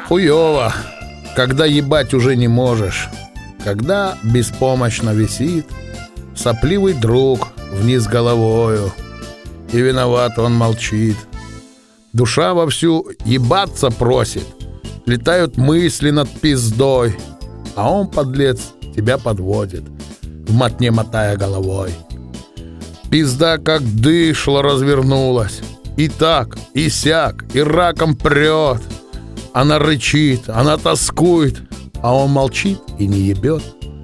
Хуёво, когда ебать уже не можешь, когда беспомощно висит сопливый друг вниз головою, и виноват он молчит. Душа вовсю ебаться просит, летают мысли над пиздой, а он, подлец, тебя подводит, в мотне мотая головой. Пизда как дышло развернулась, и так, и сяк, и раком прет. Она рычит, она тоскует, а он молчит и не ебет.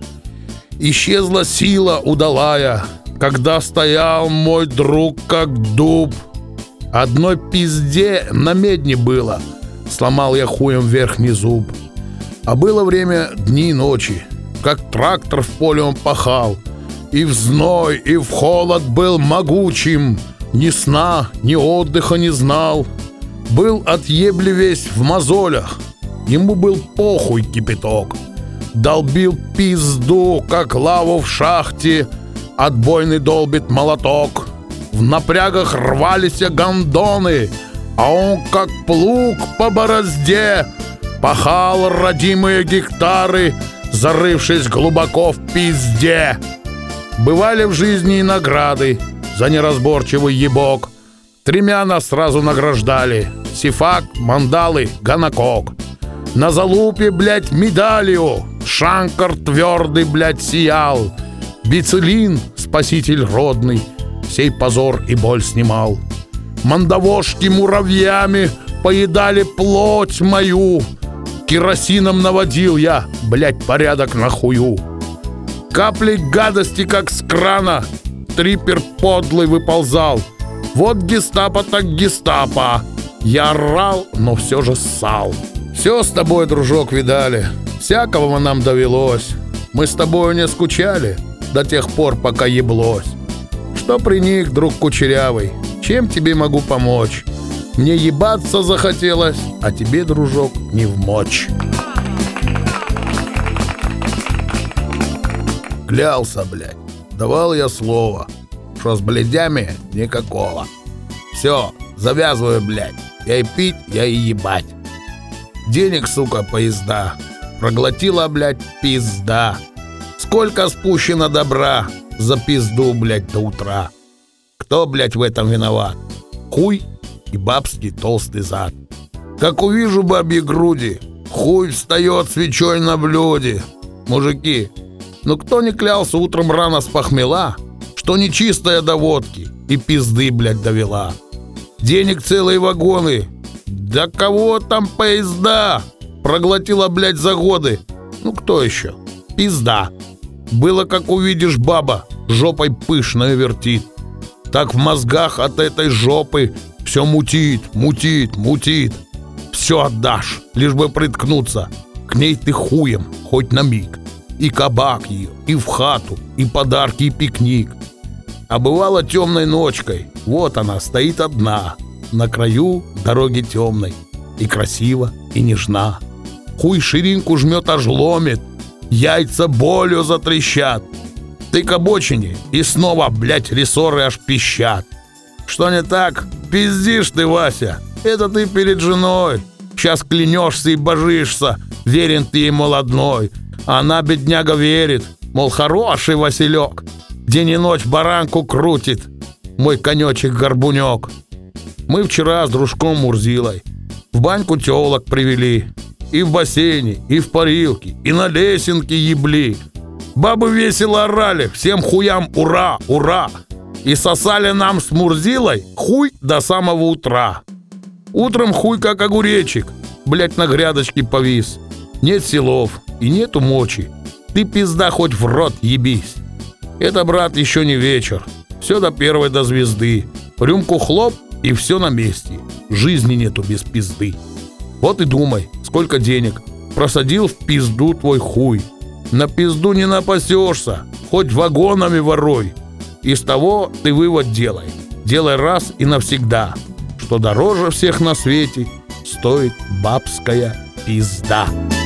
Исчезла сила удалая, когда стоял мой друг как дуб. Одной пизде на медне было, сломал я хуем верхний зуб. А было время дни и ночи, как трактор в поле он пахал, и в зной, и в холод был могучим, ни сна, ни отдыха не знал. Был от ебли весь в мозолях, ему был похуй кипяток. Долбил пизду, как лаву в шахте, отбойный долбит молоток. В напрягах рвались гондоны, а он как плуг по борозде пахал родимые гектары, зарывшись глубоко в пизде. Бывали в жизни и награды за неразборчивый ебок. 3 нас сразу награждали: сифак, мандалы, ганакок. На залупе, блядь, медалью шанкар твердый, блядь, сиял. Бицелин, спаситель родный, сей позор и боль снимал. Мандавошки муравьями поедали плоть мою. Керосином наводил я, блядь, порядок на хую. Капли гадости, как с крана, трипер подлый выползал. Вот гестапо так гестапо. Я орал, но все же ссал. Все с тобой, дружок, видали, всякого нам довелось. Мы с тобою не скучали до тех пор, пока еблось. Что приник, друг кучерявый, чем тебе могу помочь? Мне ебаться захотелось, а тебе, дружок, не вмочь. Клялся, блядь, давал я слово, что с блядями никакого. Все, завязываю, блядь, я и пить, я и ебать. Денег, сука, поезда проглотила, блядь, пизда. Сколько спущено добра за пизду, блядь, до утра. Кто, блядь, в этом виноват? Хуй и бабский толстый зад. Как увижу бабьи груди, хуй встает свечой на блюде. Мужики, ну кто не клялся утром рано с похмела, что нечистая до водки и пизды, блядь, довела? Денег целые вагоны, да кого там поезда проглотила, блядь, за годы. Ну кто еще? Пизда. Было, как увидишь, баба жопой пышную вертит, так в мозгах от этой жопы все мутит, мутит, мутит. Все отдашь, лишь бы приткнуться к ней ты хуем хоть на миг. И кабак ее, и в хату, и подарки, и пикник. А бывало темной ночкой, вот она стоит одна на краю дороги темной, и красива, и нежна. Хуй ширинку жмет, аж ломит, яйца болью затрещат. Ты к обочине, и снова, блядь, рессоры аж пищат. Что не так? Пиздишь ты, Вася, это ты перед женой. Сейчас клянешься и божишься, верен ты ей молодной. Она, бедняга, верит, мол, хороший Василек, день и ночь баранку крутит, мой конечек-горбунек. Мы вчера с дружком Мурзилой в баньку телок привели, и в бассейне, и в парилке, и на лесенке ебли. Бабы весело орали, всем хуям ура, ура, и сосали нам с Мурзилой хуй до самого утра. Утром хуй как огуречек, блять, на грядочке повис. Нет силов и нету мочи, ты, пизда, хоть в рот ебись. Это, брат, еще не вечер, все до первой до звезды. Рюмку хлоп, и все на месте, жизни нету без пизды. Вот и думай, сколько денег просадил в пизду твой хуй. На пизду не напасешься, хоть вагонами воруй. Из того ты вывод делай, делай раз и навсегда, что дороже всех на свете стоит бабская пизда.